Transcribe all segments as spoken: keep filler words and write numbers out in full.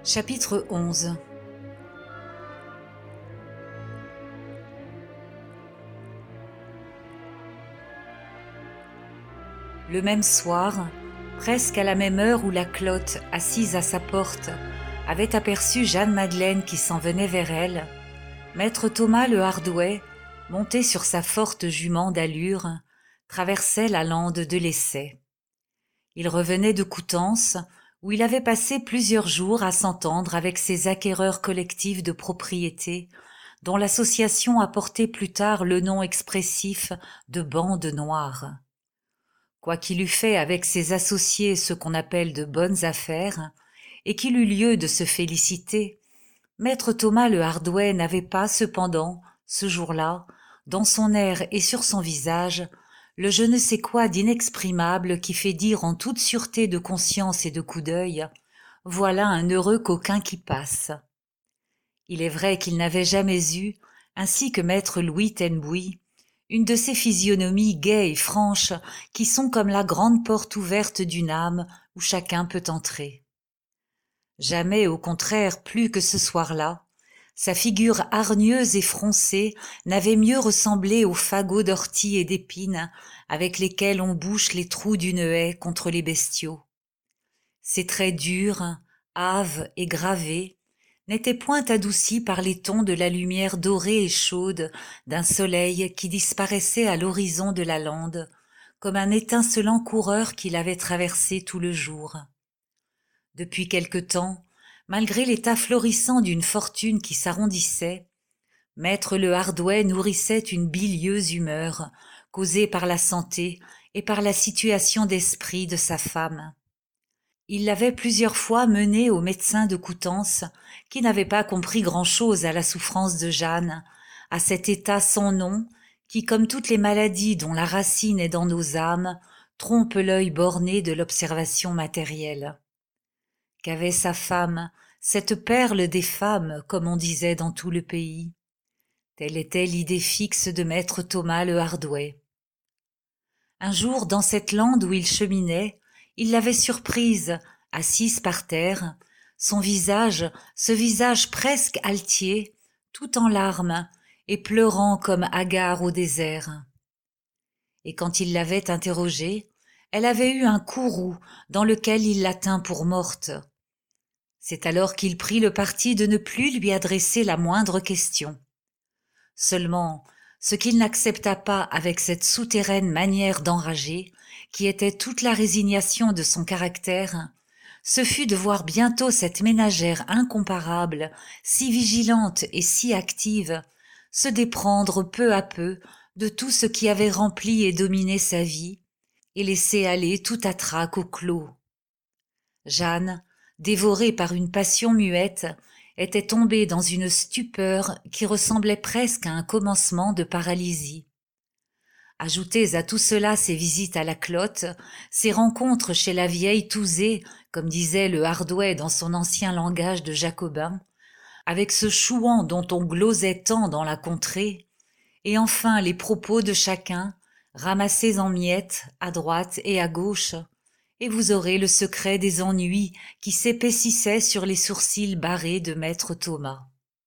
Chapitre onze. Le même soir, presque à la même heure où la Clote, assise à sa porte, avait aperçu Jeanne-Madeleine qui s'en venait vers elle, maître Thomas le Hardouet, monté sur sa forte jument d'allure, traversait la lande de l'Essai. Il revenait de Coutances, où il avait passé plusieurs jours à s'entendre avec ses acquéreurs collectifs de propriétés, dont l'association a porté plus tard le nom expressif de Bande Noire. Quoiqu'il eût fait avec ses associés ce qu'on appelle de bonnes affaires, et qu'il eût lieu de se féliciter, maître Thomas le Hardouet n'avait pas, cependant, ce jour-là, dans son air et sur son visage, le je ne sais quoi d'inexprimable qui fait dire en toute sûreté de conscience et de coup d'œil « Voilà un heureux coquin qui passe ». Il est vrai qu'il n'avait jamais eu, ainsi que maître Louis Tenbouy, une de ces physionomies gaies et franches qui sont comme la grande porte ouverte d'une âme où chacun peut entrer. Jamais, au contraire, plus que ce soir-là, sa figure hargneuse et froncée n'avait mieux ressemblé aux fagots d'ortie et d'épines avec lesquels on bouche les trous d'une haie contre les bestiaux. Ses traits durs, hâves et gravés n'étaient point adoucis par les tons de la lumière dorée et chaude d'un soleil qui disparaissait à l'horizon de la lande, comme un étincelant coureur qui l'avait traversé tout le jour. Depuis quelque temps, malgré l'état florissant d'une fortune qui s'arrondissait, maître le Hardouet nourrissait une bilieuse humeur, causée par la santé et par la situation d'esprit de sa femme. Il l'avait plusieurs fois menée au médecin de Coutances, qui n'avait pas compris grand-chose à la souffrance de Jeanne, à cet état sans nom, qui, comme toutes les maladies dont la racine est dans nos âmes, trompe l'œil borné de l'observation matérielle. Qu'avait sa femme, cette perle des femmes, comme on disait dans tout le pays. Telle était l'idée fixe de maître Thomas le Hardouet. Un jour, dans cette lande où il cheminait, il l'avait surprise, assise par terre, son visage, ce visage presque altier, tout en larmes, et pleurant comme hagard au désert. Et quand il l'avait interrogée, elle avait eu un courroux dans lequel il la tint pour morte. C'est alors qu'il prit le parti de ne plus lui adresser la moindre question. Seulement, ce qu'il n'accepta pas avec cette souterraine manière d'enrager, qui était toute la résignation de son caractère, ce fut de voir bientôt cette ménagère incomparable, si vigilante et si active, se déprendre peu à peu de tout ce qui avait rempli et dominé sa vie, et laisser aller tout à trac au clos. Jeanne, dévorée par une passion muette, était tombée dans une stupeur qui ressemblait presque à un commencement de paralysie. Ajoutez à tout cela ses visites à la Clote, ses rencontres chez la vieille Touzé, comme disait le Hardouet dans son ancien langage de jacobin, avec ce chouan dont on glosait tant dans la contrée, et enfin les propos de chacun, ramassés en miettes, à droite et à gauche, et vous aurez le secret des ennuis qui s'épaississaient sur les sourcils barrés de maître Thomas.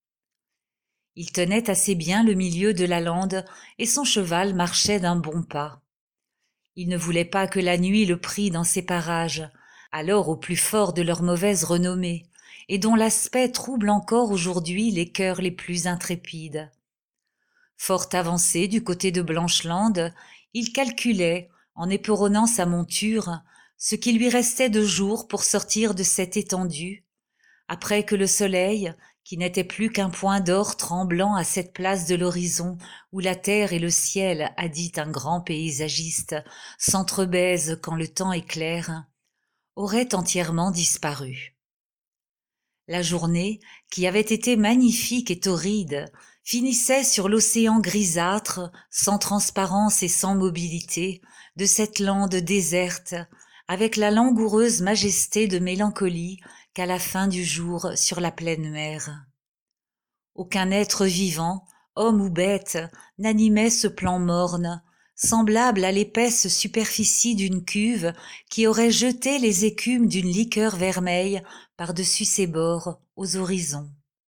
Il tenait assez bien le milieu de la lande et son cheval marchait d'un bon pas. Il ne voulait pas que la nuit le prît dans ces parages, alors au plus fort de leur mauvaise renommée, et dont l'aspect trouble encore aujourd'hui les cœurs les plus intrépides. Fort avancé du côté de Blancheland, il calculait, en éperonnant sa monture, ce qui lui restait de jours pour sortir de cette étendue, après que le soleil, qui n'était plus qu'un point d'or tremblant à cette place de l'horizon où la terre et le ciel, a dit un grand paysagiste, s'entrebaisent quand le temps est clair, aurait entièrement disparu. La journée, qui avait été magnifique et torride, finissait sur l'océan grisâtre, sans transparence et sans mobilité, de cette lande déserte, avec la langoureuse majesté de mélancolie qu'à la fin du jour sur la pleine mer. Aucun être vivant, homme ou bête, n'animait ce plan morne, semblable à l'épaisse superficie d'une cuve qui aurait jeté les écumes d'une liqueur vermeille par-dessus ses bords aux horizons.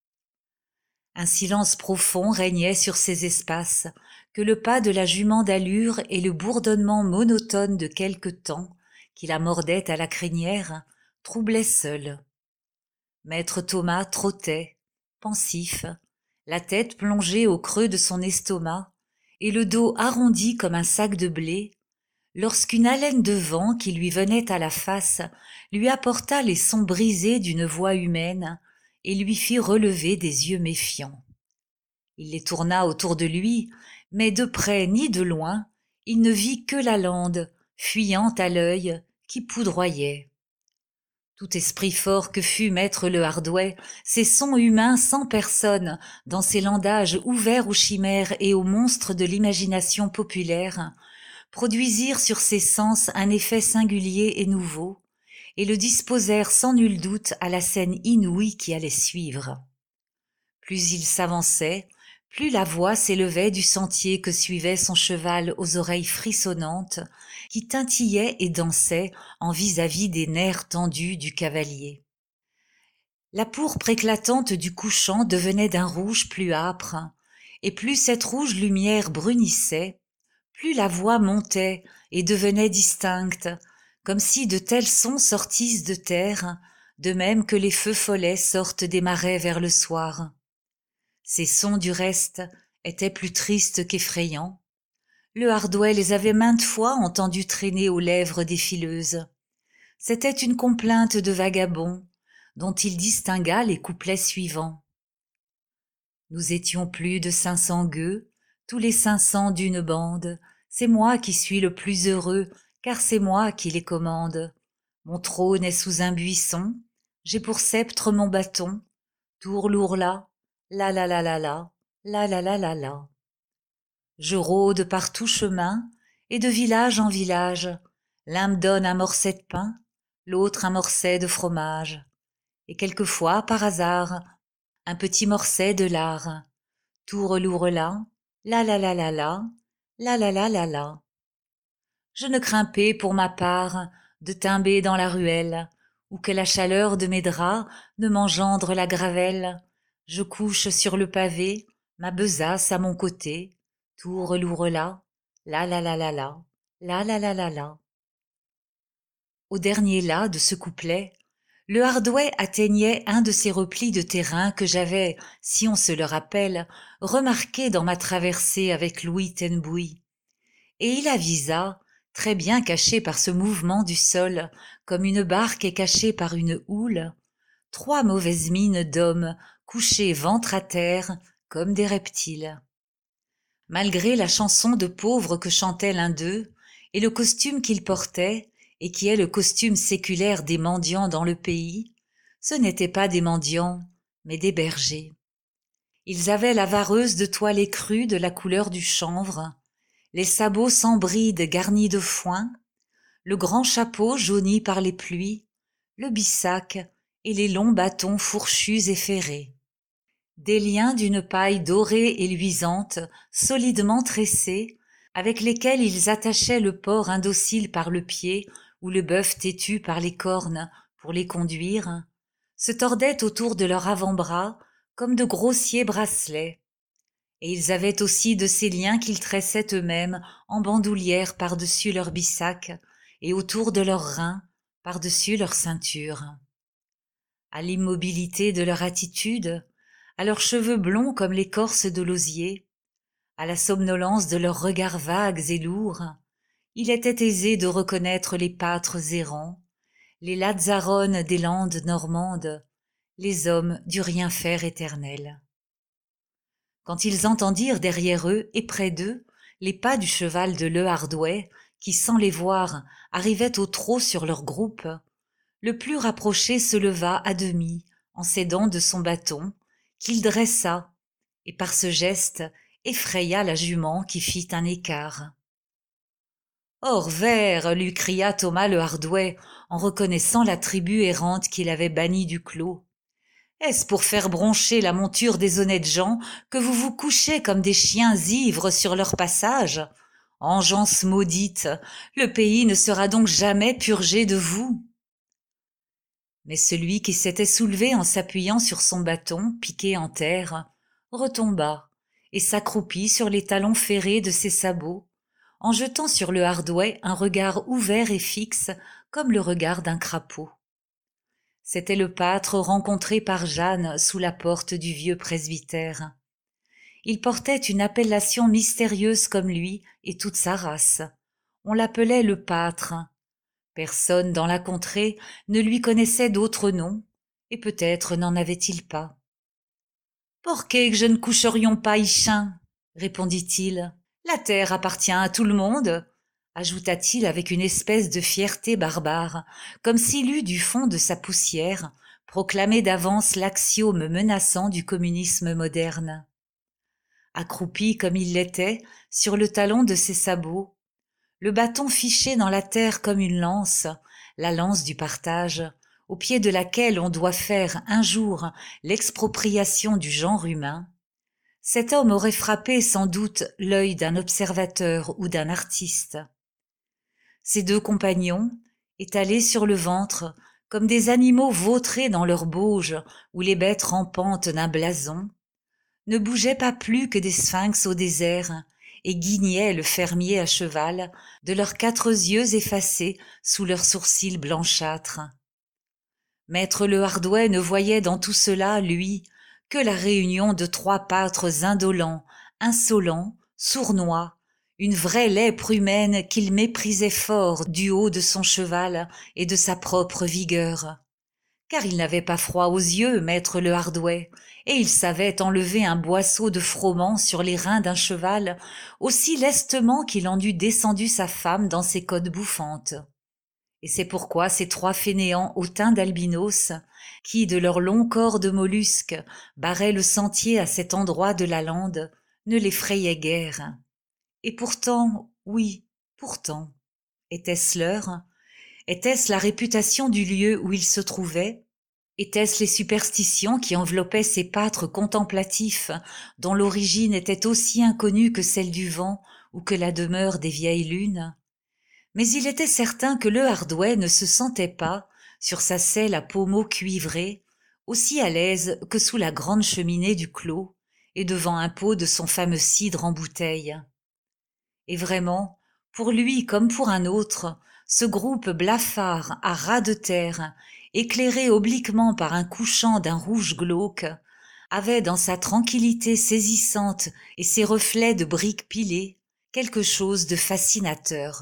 Un silence profond régnait sur ces espaces que le pas de la jument d'allure et le bourdonnement monotone de quelque temps qui la mordait à la crinière troublaient seuls. Maître Thomas trottait, pensif, la tête plongée au creux de son estomac et le dos arrondi comme un sac de blé, lorsqu'une haleine de vent qui lui venait à la face lui apporta les sons brisés d'une voix humaine et lui fit relever des yeux méfiants. Il les tourna autour de lui, mais de près ni de loin, il ne vit que la lande, fuyant à l'œil, qui poudroyait. Tout esprit fort que fût maître le Hardouay, ces sons humains sans personne, dans ces landages ouverts aux chimères et aux monstres de l'imagination populaire, produisirent sur ses sens un effet singulier et nouveau, et le disposèrent sans nul doute à la scène inouïe qui allait suivre. Plus il s'avançait, plus la voix s'élevait du sentier que suivait son cheval aux oreilles frissonnantes, qui tintillait et dansait en vis-à-vis des nerfs tendus du cavalier. La pourpre éclatante du couchant devenait d'un rouge plus âpre, et plus cette rouge lumière brunissait, plus la voix montait et devenait distincte, comme si de tels sons sortissent de terre, de même que les feux follets sortent des marais vers le soir. Ces sons, du reste, étaient plus tristes qu'effrayants. Le Hardouay les avait maintes fois entendus traîner aux lèvres des fileuses. C'était une complainte de vagabond, dont il distingua les couplets suivants. Nous étions plus de cinq cents gueux, tous les cinq cents d'une bande. C'est moi qui suis le plus heureux, car c'est moi qui les commande. Mon trône est sous un buisson, j'ai pour sceptre mon bâton. Tourlourla, la la la la la, la la la la la. Je rôde par tout chemin, et de village en village. L'un me donne un morceau de pain, l'autre un morceau de fromage. Et quelquefois, par hasard, un petit morceau de lard. Tourlourla, la la la la la, la la la la la. Je ne crains pas, pour ma part, de timber dans la ruelle, ou que la chaleur de mes draps ne m'engendre la gravelle. Je couche sur le pavé, ma besace à mon côté, tourlourla, la la la la la, la la la la la. Au dernier la de ce couplet, le Hardouay atteignait un de ces replis de terrain que j'avais, si on se le rappelle, remarqué dans ma traversée avec Louis Tenbouy. Et il avisa, très bien caché par ce mouvement du sol, comme une barque est cachée par une houle, trois mauvaises mines d'hommes couchés ventre à terre comme des reptiles. Malgré la chanson de pauvre que chantait l'un d'eux, et le costume qu'il portait, et qui est le costume séculaire des mendiants dans le pays, ce n'étaient pas des mendiants, mais des bergers. Ils avaient la vareuse de toile écrue de la couleur du chanvre, les sabots sans bride garnis de foin, le grand chapeau jauni par les pluies, le bissac et les longs bâtons fourchus et ferrés. Des liens d'une paille dorée et luisante, solidement tressés, avec lesquels ils attachaient le porc indocile par le pied ou le bœuf têtu par les cornes pour les conduire, se tordaient autour de leur avant-bras comme de grossiers bracelets. Et ils avaient aussi de ces liens qu'ils tressaient eux-mêmes en bandoulière par-dessus leur bissac et autour de leurs reins, par-dessus leur ceinture. À l'immobilité de leur attitude, à leurs cheveux blonds comme l'écorce de l'osier, à la somnolence de leurs regards vagues et lourds, il était aisé de reconnaître les pâtres errants, les lazzarones des landes normandes, les hommes du rien faire éternel. Quand ils entendirent derrière eux et près d'eux les pas du cheval de Le Hardouay, qui, sans les voir, arrivait au trot sur leur groupe, le plus rapproché se leva à demi, en s'aidant de son bâton, qu'il dressa, et par ce geste effraya la jument qui fit un écart. « Hors vert !» lui cria Thomas le Hardouay, en reconnaissant la tribu errante qu'il avait bannie du clos. « Est-ce pour faire broncher la monture des honnêtes gens que vous vous couchez comme des chiens ivres sur leur passage ? Engeance maudite, le pays ne sera donc jamais purgé de vous. Mais celui qui s'était soulevé en s'appuyant sur son bâton, piqué en terre, retomba et s'accroupit sur les talons ferrés de ses sabots, en jetant sur le Hardouais un regard ouvert et fixe comme le regard d'un crapaud. C'était le pâtre rencontré par Jeanne sous la porte du vieux presbytère. Il portait une appellation mystérieuse comme lui et toute sa race. On l'appelait le pâtre. Personne dans la contrée ne lui connaissait d'autre nom, et peut-être n'en avait-il pas. « Porqué que je ne coucherions pas, Ichin ?» répondit-il. « La terre appartient à tout le monde, » ajouta-t-il avec une espèce de fierté barbare, comme s'il eût du fond de sa poussière proclamé d'avance l'axiome menaçant du communisme moderne. Accroupi comme il l'était, sur le talon de ses sabots, le bâton fiché dans la terre comme une lance, la lance du partage, au pied de laquelle on doit faire un jour l'expropriation du genre humain, cet homme aurait frappé sans doute l'œil d'un observateur ou d'un artiste. Ses deux compagnons, étalés sur le ventre, comme des animaux vautrés dans leur bauge ou les bêtes rampantes d'un blason, ne bougeaient pas plus que des sphinx au désert et guignaient le fermier à cheval de leurs quatre yeux effacés sous leurs sourcils blanchâtres. Maître le Hardouais ne voyait dans tout cela, lui, que la réunion de trois pâtres indolents, insolents, sournois, une vraie lèpre humaine qu'il méprisait fort du haut de son cheval et de sa propre vigueur. Car il n'avait pas froid aux yeux, maître le Hardouais, et il savait enlever un boisseau de froment sur les reins d'un cheval aussi lestement qu'il en eût descendu sa femme dans ses côtes bouffantes. Et c'est pourquoi ces trois fainéants au teint d'albinos, qui de leur long corps de mollusques barraient le sentier à cet endroit de la lande, ne l'effrayaient guère. Et pourtant, oui, pourtant, était-ce l'heure? Était-ce la réputation du lieu où il se trouvait? Étaient-ce les superstitions qui enveloppaient ces pâtres contemplatifs, dont l'origine était aussi inconnue que celle du vent ou que la demeure des vieilles lunes? Mais il était certain que le Hardouais ne se sentait pas, sur sa selle à pommeau cuivré, aussi à l'aise que sous la grande cheminée du clos et devant un pot de son fameux cidre en bouteille. Et vraiment, pour lui comme pour un autre, ce groupe blafard à ras de terre, éclairé obliquement par un couchant d'un rouge glauque, avait dans sa tranquillité saisissante et ses reflets de briques pilées quelque chose de fascinateur.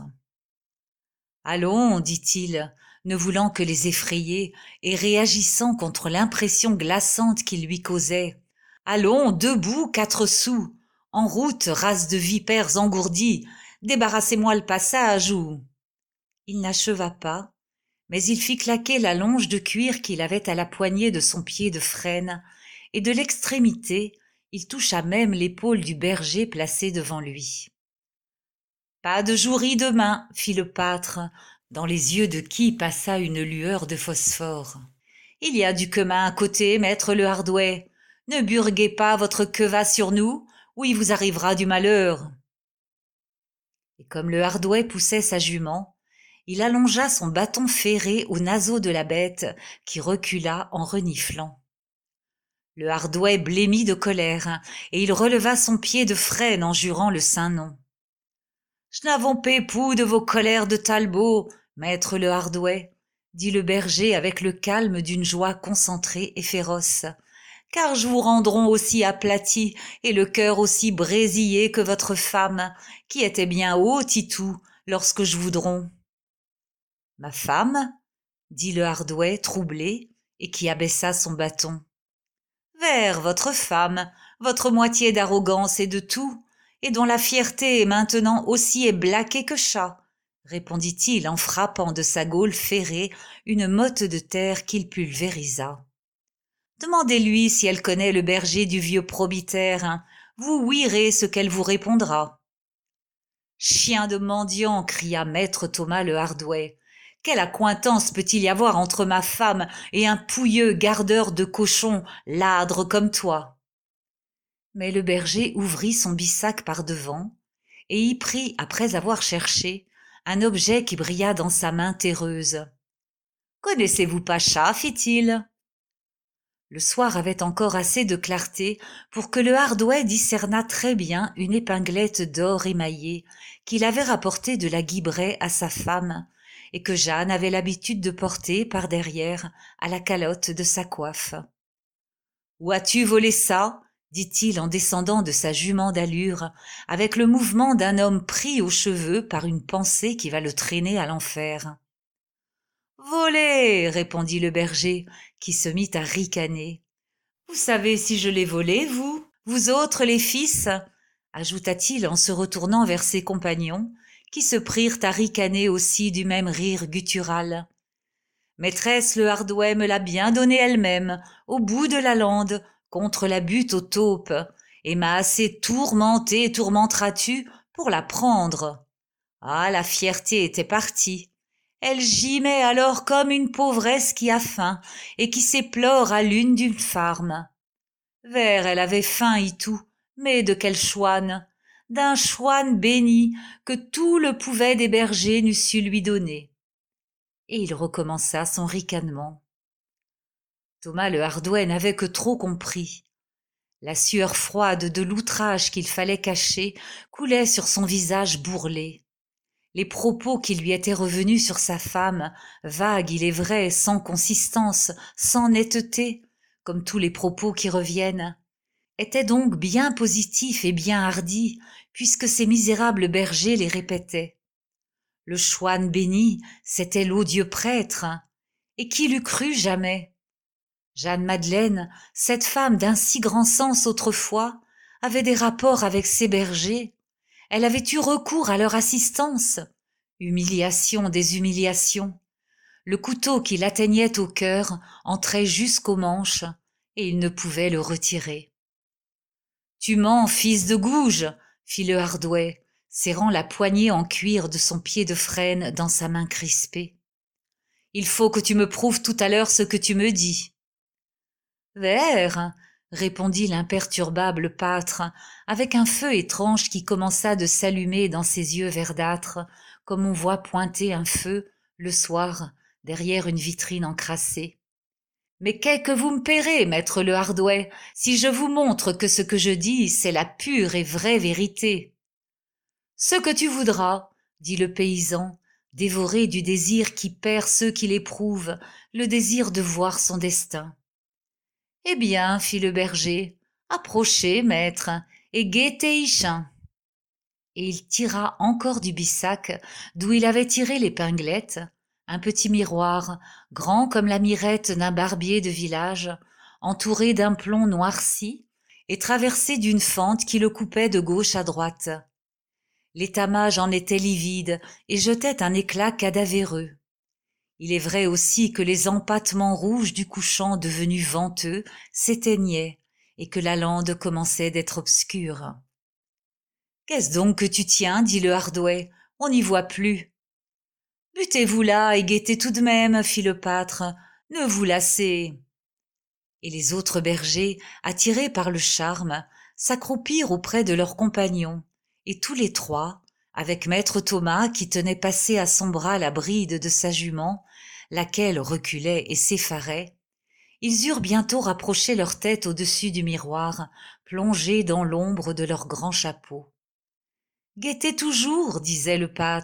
« Allons, dit-il, ne voulant que les effrayer et réagissant contre l'impression glaçante qu'ils lui causaient. « Allons, debout, quatre sous, en route, race de vipères engourdies, débarrassez-moi le passage ou... » Il n'acheva pas, mais il fit claquer la longe de cuir qu'il avait à la poignée de son pied de frêne, et de l'extrémité, il toucha même l'épaule du berger placé devant lui. « Pas de jouerie demain, fit le pâtre, dans les yeux de qui passa une lueur de phosphore. Il y a du quemin à côté, maître le Hardouais. Ne burguez pas votre queva sur nous, ou il vous arrivera du malheur. » Et comme le Hardouais poussait sa jument, il allongea son bâton ferré au naseau de la bête, qui recula en reniflant. Le Hardouais blêmit de colère, et il releva son pied de frêne en jurant le saint nom. « Je n'avons pas époux de vos colères de Talbot, maître le Hardouais, dit le berger avec le calme d'une joie concentrée et féroce, car je vous rendrons aussi aplati et le cœur aussi brésillé que votre femme, qui était bien haut, Titou, lorsque je voudrons. »« Ma femme ?» dit le Hardouais, troublé, et qui abaissa son bâton. « Vers votre femme, votre moitié d'arrogance et de tout, et dont la fierté est maintenant aussi éblaquée que chat, » répondit-il en frappant de sa gaule ferrée une motte de terre qu'il pulvérisa. « Demandez-lui si elle connaît le berger du vieux probitaire, vous ouïrez ce qu'elle vous répondra. »« Chien de mendiant !» cria maître Thomas le Hardouais. « Quelle accointance peut-il y avoir entre ma femme et un pouilleux gardeur de cochons, ladre comme toi ?» Mais le berger ouvrit son bissac par devant, et y prit, après avoir cherché, un objet qui brilla dans sa main terreuse. « Connaissez-vous Pacha ?» fit-il. Le soir avait encore assez de clarté pour que le Hardouet discernât très bien une épinglette d'or émaillée qu'il avait rapportée de la Guibray à sa femme et que Jeanne avait l'habitude de porter par derrière à la calotte de sa coiffe. « Où as-tu volé ça ?» dit-il en descendant de sa jument d'allure, avec le mouvement d'un homme pris aux cheveux par une pensée qui va le traîner à l'enfer. « Volé !» répondit le berger, qui se mit à ricaner. « Vous savez si je l'ai volé, vous, vous autres les fils ?» ajouta-t-il en se retournant vers ses compagnons, qui se prirent à ricaner aussi du même rire guttural. « Maîtresse le Hardouet me l'a bien donné elle-même, au bout de la lande, contre la butte aux taupes, et m'a assez tourmenté, tourmenteras-tu, pour la prendre. Ah, la fierté était partie. Elle gimait alors comme une pauvresse qui a faim et qui s'éplore à l'une d'une farme. Vers elle avait faim y tout, mais de quel chouane, d'un chouane béni que tout le pouvet des bergers n'eût su lui donner. » Et il recommença son ricanement. Thomas le Hardouet n'avait que trop compris. La sueur froide de l'outrage qu'il fallait cacher coulait sur son visage bourrelé. Les propos qui lui étaient revenus sur sa femme, vagues il est vrai, sans consistance, sans netteté, comme tous les propos qui reviennent, étaient donc bien positifs et bien hardis, puisque ces misérables bergers les répétaient. Le chouane béni, c'était l'odieux prêtre, et qui l'eût cru jamais? Jeanne Madeleine, cette femme d'un si grand sens autrefois, avait des rapports avec ses bergers. Elle avait eu recours à leur assistance. Humiliation des humiliations. Le couteau qui l'atteignait au cœur entrait jusqu'aux manches, et il ne pouvait le retirer. « Tu mens, fils de gouge !» fit le Hardouet, serrant la poignée en cuir de son pied de frêne dans sa main crispée. « Il faut que tu me prouves tout à l'heure ce que tu me dis. » « Vers, répondit l'imperturbable pâtre, avec un feu étrange qui commença de s'allumer dans ses yeux verdâtres, comme on voit pointer un feu, le soir, derrière une vitrine encrassée. « Mais qu'est que vous me paierez, maître le Hardouet, si je vous montre que ce que je dis, c'est la pure et vraie vérité. »« Ce que tu voudras, » dit le paysan, dévoré du désir qui perd ceux qui l'éprouvent, le désir de voir son destin. « Eh bien, fit le berger, approchez, maître, et guettez Ichin. » Et il tira encore du bissac, d'où il avait tiré l'épinglette, un petit miroir, grand comme la mirette d'un barbier de village, entouré d'un plomb noirci, et traversé d'une fente qui le coupait de gauche à droite. L'étamage en était livide et jetait un éclat cadavéreux. Il est vrai aussi que les empâtements rouges du couchant devenus venteux s'éteignaient et que la lande commençait d'être obscure. « Qu'est-ce donc que tu tiens ?» dit le Hardouet. « On n'y voit plus. »« Butez-vous là et guettez tout de même, » fit le pâtre. « Ne vous lassez. » Et les autres bergers, attirés par le charme, s'accroupirent auprès de leurs compagnons, et tous les trois, avec maître Thomas qui tenait passé à son bras la bride de sa jument, laquelle reculait et s'effarait, ils eurent bientôt rapproché leur tête au-dessus du miroir, plongés dans l'ombre de leurs grands chapeaux. « Guettez toujours, disait le pâtre. »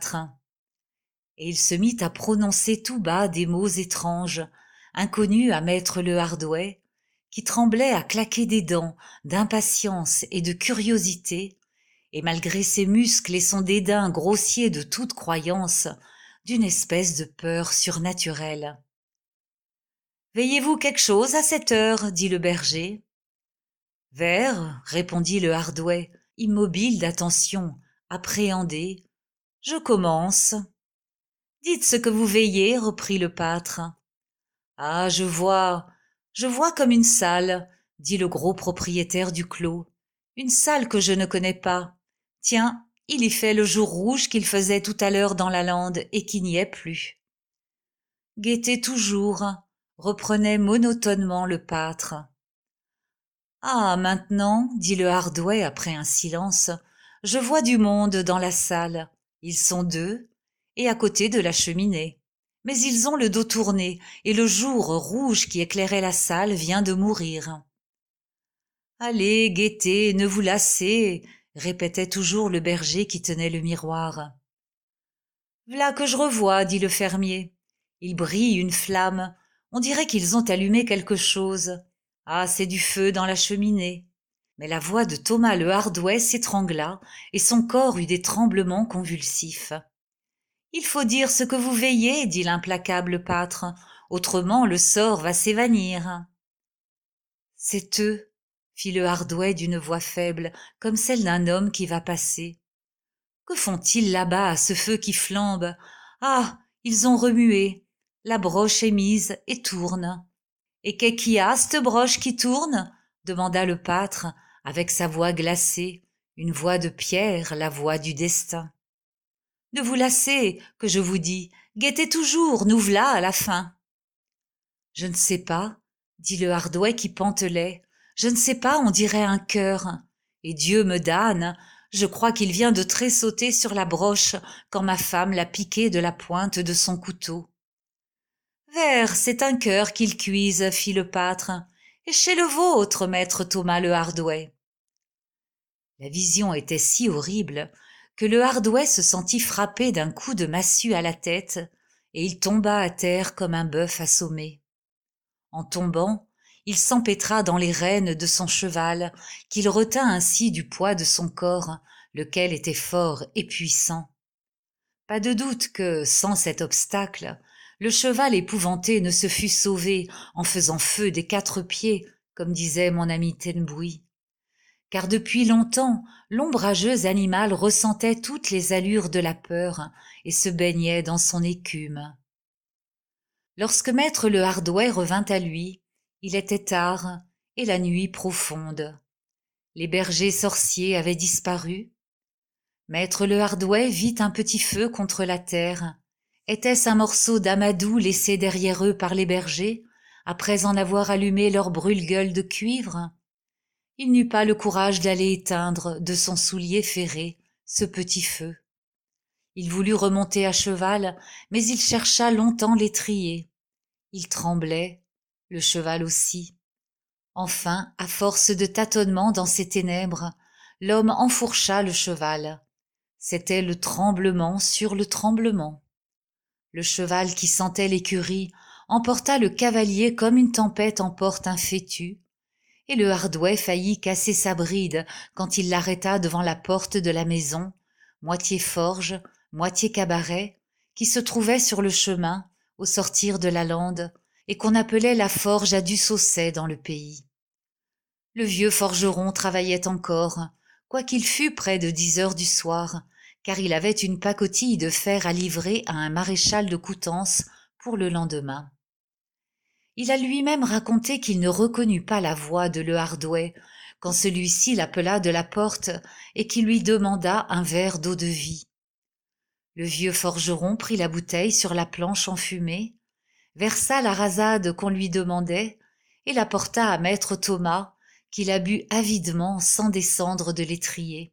Et il se mit à prononcer tout bas des mots étranges, inconnus à maître le Hardouet, qui tremblait à claquer des dents d'impatience et de curiosité, et malgré ses muscles et son dédain grossier de toute croyance, d'une espèce de peur surnaturelle. « Veillez-vous quelque chose à cette heure ?» dit le berger. « Vers, répondit le Hardouet, immobile d'attention, appréhendé. « Je commence. »« Dites ce que vous veillez, reprit le pâtre. »« Ah, je vois, je vois comme une salle, dit le gros propriétaire du clos. Une salle que je ne connais pas. Tiens, il y fait le jour rouge qu'il faisait tout à l'heure dans la lande et qui n'y est plus. »« Guettez toujours, » reprenait monotonement le pâtre. « Ah, maintenant, dit le Hardouet après un silence, je vois du monde dans la salle. Ils sont deux, et à côté de la cheminée. Mais ils ont le dos tourné, et le jour rouge qui éclairait la salle vient de mourir. Allez, guettez, ne vous lassez, répétait toujours le berger qui tenait le miroir. V'là que je revois, dit le fermier. Il brille une flamme, on dirait qu'ils ont allumé quelque chose. Ah, c'est du feu dans la cheminée. Mais la voix de Thomas le Hardouet s'étrangla, et son corps eut des tremblements convulsifs. Il faut dire ce que vous veillez, dit l'implacable pâtre, autrement le sort va s'évanir. C'est eux, fit le Hardouet d'une voix faible, comme celle d'un homme qui va passer. Que font-ils là-bas à ce feu qui flambe? Ah, ils ont remué. La broche est mise et tourne. Et qu'est-ce qu'il y a, cette broche qui tourne? Demanda le pâtre, avec sa voix glacée, une voix de pierre, la voix du destin. Ne vous lassez, que je vous dis, guettez toujours, nous v'là à la fin. Je ne sais pas, dit le Hardouet qui pantelait, je ne sais pas, on dirait un cœur. Et Dieu me damne, je crois qu'il vient de tressauter sur la broche quand ma femme l'a piqué de la pointe de son couteau. Vers, c'est un cœur qu'il cuise, fit le pâtre, et chez le vôtre, maître Thomas le Hardouet. La vision était si horrible que le Hardouet se sentit frapper d'un coup de massue à la tête, et il tomba à terre comme un bœuf assommé. En tombant, il s'empêtra dans les rênes de son cheval, qu'il retint ainsi du poids de son corps, lequel était fort et puissant. Pas de doute que, sans cet obstacle, le cheval épouvanté ne se fût sauvé en faisant feu des quatre pieds, comme disait mon ami Tenbouy. Car depuis longtemps, l'ombrageux animal ressentait toutes les allures de la peur et se baignait dans son écume. Lorsque maître le Hardouet revint à lui, il était tard et la nuit profonde. Les bergers sorciers avaient disparu. Maître le Hardouet vit un petit feu contre la terre. Était-ce un morceau d'amadou laissé derrière eux par les bergers, après en avoir allumé leur brûle-gueule de cuivre? Il n'eut pas le courage d'aller éteindre de son soulier ferré ce petit feu. Il voulut remonter à cheval, mais il chercha longtemps l'étrier. Il tremblait, le cheval aussi. Enfin, à force de tâtonnements dans ces ténèbres, l'homme enfourcha le cheval. C'était le tremblement sur le tremblement. Le cheval qui sentait l'écurie emporta le cavalier comme une tempête emporte un fétu, et le Hardouet faillit casser sa bride quand il l'arrêta devant la porte de la maison, moitié forge, moitié cabaret, qui se trouvait sur le chemin, au sortir de la lande, et qu'on appelait la forge à Dussaucet dans le pays. Le vieux forgeron travaillait encore, quoiqu'il fût près de dix heures du soir, car il avait une pacotille de fer à livrer à un maréchal de Coutances pour le lendemain. Il a lui-même raconté qu'il ne reconnut pas la voix de le Hardouet quand celui-ci l'appela de la porte et qu'il lui demanda un verre d'eau-de-vie. Le vieux forgeron prit la bouteille sur la planche enfumée, versa la rasade qu'on lui demandait et la porta à maître Thomas, qui la but avidement sans descendre de l'étrier.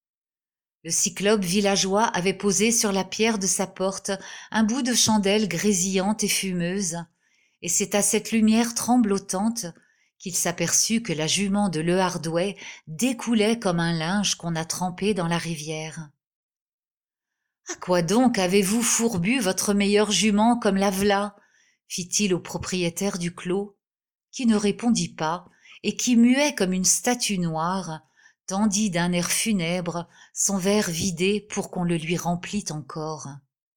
Le cyclope villageois avait posé sur la pierre de sa porte un bout de chandelle grésillante et fumeuse, et c'est à cette lumière tremblotante qu'il s'aperçut que la jument de le Hardouet découlait comme un linge qu'on a trempé dans la rivière. « À quoi donc avez-vous fourbu votre meilleure jument comme la v'là ?» fit-il au propriétaire du clos, qui ne répondit pas et qui muait comme une statue noire, tendit d'un air funèbre son verre vidé pour qu'on le lui remplît encore.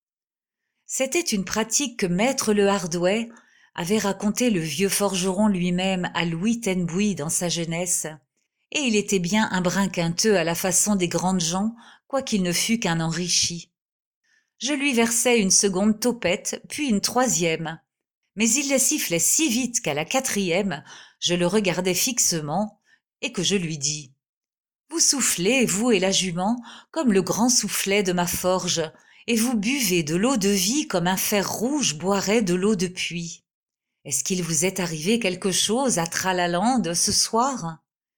C'était une pratique que maître le Hardouet avait raconté le vieux forgeron lui-même à Louis Tenbouy dans sa jeunesse, et il était bien un brin quinteux à la façon des grandes gens, quoiqu'il ne fût qu'un enrichi. Je lui versai une seconde topette, puis une troisième, mais il les sifflait si vite qu'à la quatrième, je le regardai fixement, et que je lui dis « Vous soufflez, vous et la jument, comme le grand soufflet de ma forge, et vous buvez de l'eau de vie comme un fer rouge boirait de l'eau de puits. Est-ce qu'il vous est arrivé quelque chose à Tralalande ce soir ?»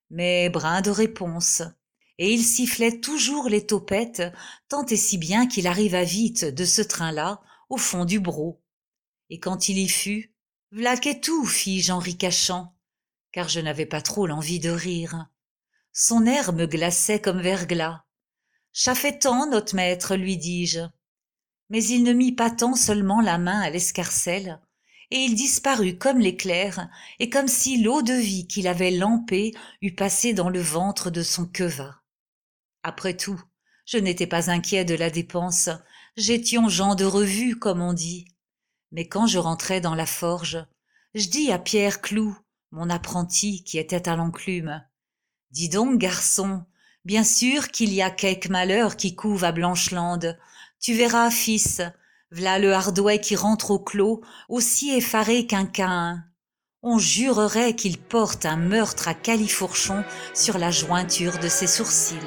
Mais brin de réponse, et il sifflait toujours les taupettes, tant et si bien qu'il arriva vite de ce train-là au fond du brou. Et quand il y fut, v'là qu'est tout, fis-je en ricachant, car je n'avais pas trop l'envie de rire. Son air me glaçait comme verglas. Ça fait tant, notre maître, lui dis-je. Mais il ne mit pas tant seulement la main à l'escarcelle, et il disparut comme l'éclair, et comme si l'eau de vie qu'il avait lampée eût passé dans le ventre de son quevat. Après tout, je n'étais pas inquiet de la dépense, j'étions gens de revue, comme on dit. Mais quand je rentrai dans la forge, je dis à Pierre Clou, mon apprenti qui était à l'enclume, « Dis donc, garçon, bien sûr qu'il y a quelque malheur qui couve à Blancheland. Tu verras, fils, v'là le Hardouet qui rentre au clos, aussi effaré qu'un Caïn. On jurerait qu'il porte un meurtre à califourchon sur la jointure de ses sourcils. »